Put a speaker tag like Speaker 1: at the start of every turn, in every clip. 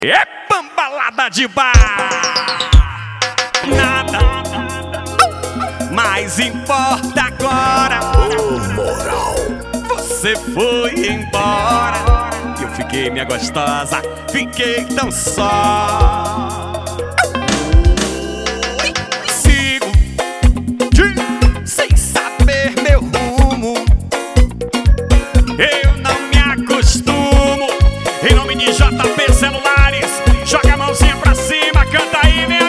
Speaker 1: É bambalada de bar. Nada mais importa agora.
Speaker 2: Moral.
Speaker 1: Você foi embora e eu fiquei, minha gostosa, fiquei tão só. Sigo sem saber meu rumo. Eu não me acostumo. Em nome de JP Celulares, joga a mãozinha pra cima, canta aí, minha.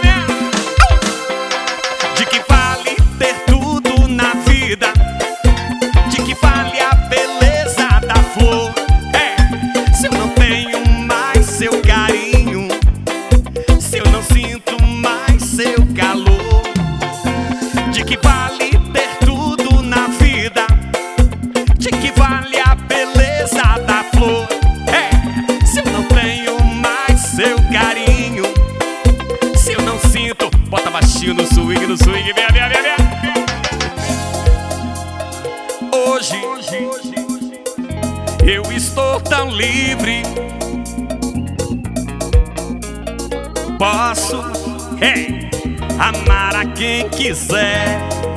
Speaker 1: De que vale ter tudo na vida? De que vale a beleza da flor? Se eu não tenho mais seu carinho, se eu não sinto mais seu calor. De que vale ter tudo na vida? De que vale a beleza da flor? Se eu não tenho mais seu carinho, se eu não sinto. Bota baixinho no swing, minha. Hoje eu estou tão livre. Posso amar a quem quiser.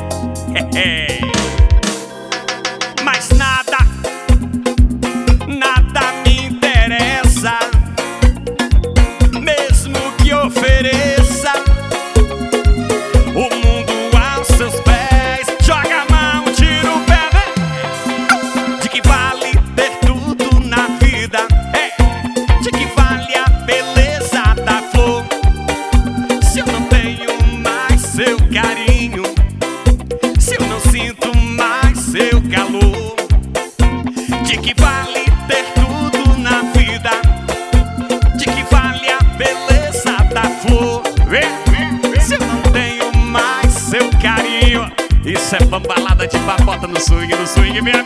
Speaker 1: Mas nada me interessa, mesmo que ofereça o mundo aos seus pés. Joga a mão, tira o pé, né? De que vale ter tudo na vida? De que vale a beleza da flor? Se eu não tenho mais seu carinho, se eu não sinto mais seu calor. De que vale ter tudo na vida? De que vale a beleza da flor? Se eu não tenho mais seu carinho. Isso é bambalada de babota no swing, minha.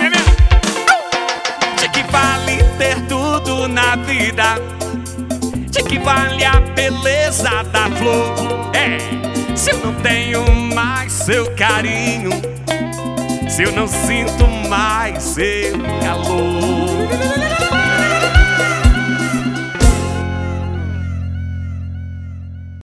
Speaker 1: De que vale ter tudo na vida? De que vale a beleza da flor? Se eu não tenho mais seu carinho, se eu não sinto mais seu calor.